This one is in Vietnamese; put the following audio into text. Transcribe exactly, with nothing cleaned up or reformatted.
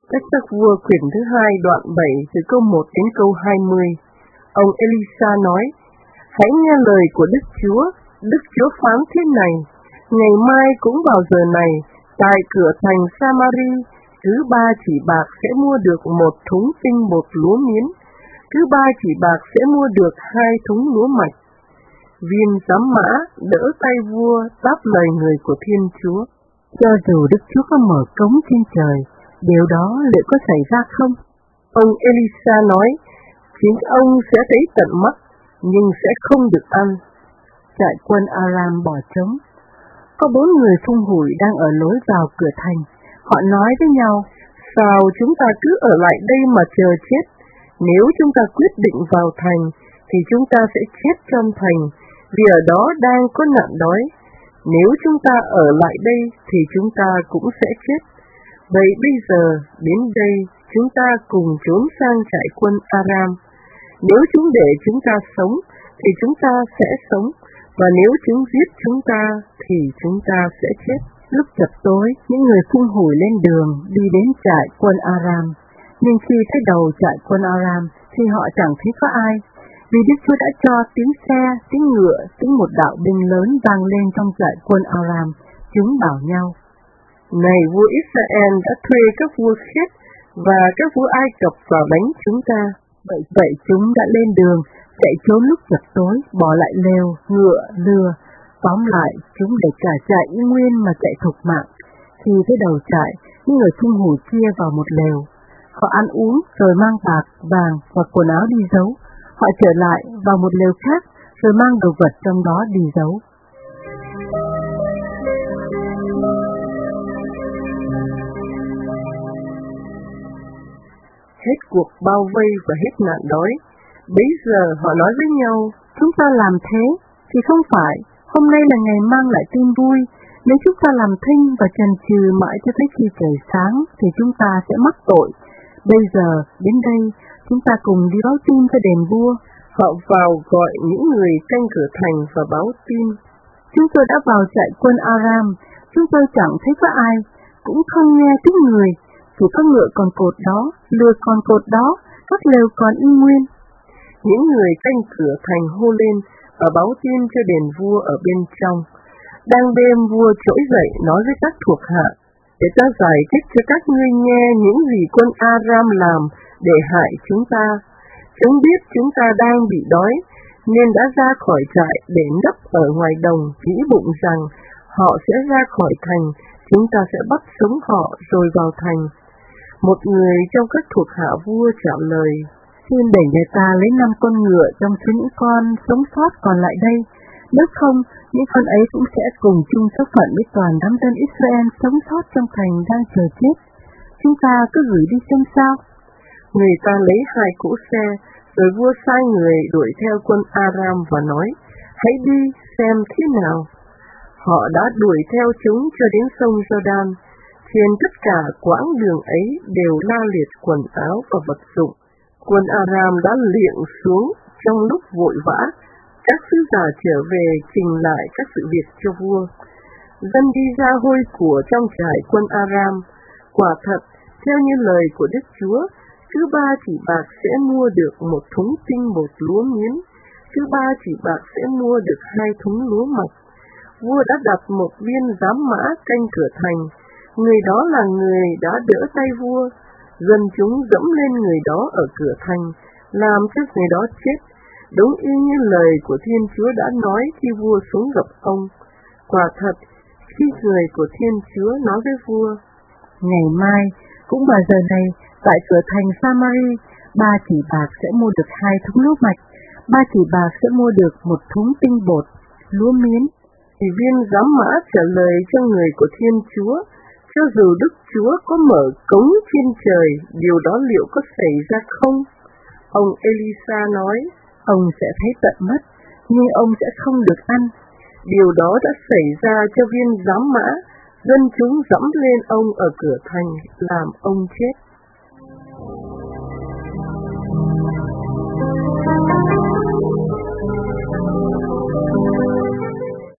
Các Sắc Vua quyển thứ hai đoạn bảy từ câu một đến câu hai mươi. Ông Elisa nói: Hãy nghe lời của Đức Chúa. Đức Chúa phán thế này: Ngày mai cũng vào giờ này, tại cửa thành Samari, cứ ba chỉ bạc sẽ mua được một thúng tinh bột lúa miến, cứ ba chỉ bạc sẽ mua được hai thúng lúa mạch. Viên giám mã đỡ tay vua đáp lời người của Thiên Chúa: Cho dù Đức Chúa có mở cống trên trời, điều đó liệu có xảy ra không? Ông Elisa nói: Chính ông sẽ thấy tận mắt, nhưng sẽ không được ăn. Trại quân Aram bỏ trống. Có bốn người phung hủi đang ở lối vào cửa thành. Họ nói với nhau: Sao chúng ta cứ ở lại đây mà chờ chết? Nếu chúng ta quyết định vào thành, thì chúng ta sẽ chết trong thành, vì ở đó đang có nạn đói. Nếu chúng ta ở lại đây, thì chúng ta cũng sẽ chết. Vậy bây giờ, đến đây, chúng ta cùng trốn sang trại quân Aram. Nếu chúng để chúng ta sống, thì chúng ta sẽ sống, và nếu chúng giết chúng ta, thì chúng ta sẽ chết. Lúc chập tối, những người phung hủi lên đường đi đến trại quân Aram. Nhưng khi tới đầu trại quân Aram, thì họ chẳng thấy có ai, vì Đức Chúa đã cho tiếng xe, tiếng ngựa, tiếng một đạo binh lớn vang lên trong trại quân Aram. Chúng bảo nhau: Này vua Israel đã thuê các vua Khét và các vua Ai Cập vào đánh chúng ta. Vậy vậy chúng đã lên đường, chạy trốn lúc chập tối, bỏ lại lều, ngựa, lừa. Tóm lại, chúng để cả trại y nguyên mà chạy thục mạng. Khi tới đầu trại, những người phung hủi chia vào một lều. Họ ăn uống rồi mang bạc, vàng và quần áo đi giấu. Họ trở lại vào một lều khác rồi mang đồ vật trong đó đi giấu. Hết cuộc bao vây và hết nạn đói, bấy giờ họ nói với nhau: Chúng ta làm thế thì không phải, hôm nay là ngày mang lại tin vui. Nếu chúng ta làm thinh và chần chừ mãi cho tới khi trời sáng, thì chúng ta sẽ mắc tội. Bây giờ, đến đây, chúng ta cùng đi báo tin cho đền vua. Họ vào gọi những người canh cửa thành và báo tin: Chúng tôi đã vào trại quân Aram, chúng tôi chẳng thấy có ai, cũng không nghe tiếng người, chỉ có ngựa còn cột đó, lừa còn cột đó, các lều còn y nguyên. Những người canh cửa thành hô lên và báo tin cho đền vua ở bên trong. Đang đêm vua trỗi dậy nói với các thuộc hạ: Để ta giải thích cho các ngươi nghe những gì quân Aram làm để hại chúng ta. Chúng biết chúng ta đang bị đói, nên đã ra khỏi trại để nấp ở ngoài đồng, nghĩ bụng rằng họ sẽ ra khỏi thành, chúng ta sẽ bắt sống họ rồi vào thành. Một người trong các thuộc hạ vua trả lời: Xin để người ta lấy năm con ngựa trong số những con sống sót còn lại đây. Nếu không, những con ấy cũng sẽ cùng chung số phận với toàn đám dân Israel sống sót trong thành đang chờ chết. Chúng ta cứ gửi đi xem sao. Người ta lấy hai cỗ xe, rồi vua sai người đuổi theo quân Aram và nói: Hãy đi xem thế nào. Họ đã đuổi theo chúng cho đến sông Jordan. Trên tất cả quãng đường ấy đều la liệt quần áo và vật dụng. Quân Aram đã liệng xuống trong lúc vội vã. Các sứ giả trở về trình lại các sự việc cho vua. Dân đi ra hôi của trong trại quân Aram. Quả thật, theo như lời của Đức Chúa, cứ ba chỉ bạc sẽ mua được một thúng tinh bột lúa miến, cứ ba chỉ bạc sẽ mua được hai thúng lúa mạch. Vua đã đặt một viên giám mã canh cửa thành. Người đó là người đã đỡ tay vua. Dân chúng dẫm lên người đó ở cửa thành, làm cho người đó chết, đúng y như lời của Thiên Chúa đã nói khi vua xuống gặp ông. Quả thật, khi người của Thiên Chúa nói với vua: Ngày mai, cũng vào giờ này, tại cửa thành Samari, ba chỉ bạc sẽ mua được hai thúng lúa mạch, ba chỉ bạc sẽ mua được một thúng tinh bột lúa miến. Thì viên giám mã trả lời cho người của Thiên Chúa: Cho dù Đức Chúa có mở cống trên trời, điều đó liệu có xảy ra không? Ông Elisa nói: Ông sẽ thấy tận mắt, nhưng ông sẽ không được ăn. Điều đó đã xảy ra cho viên giám mã. Dân chúng dẫm lên ông ở cửa thành, làm ông chết.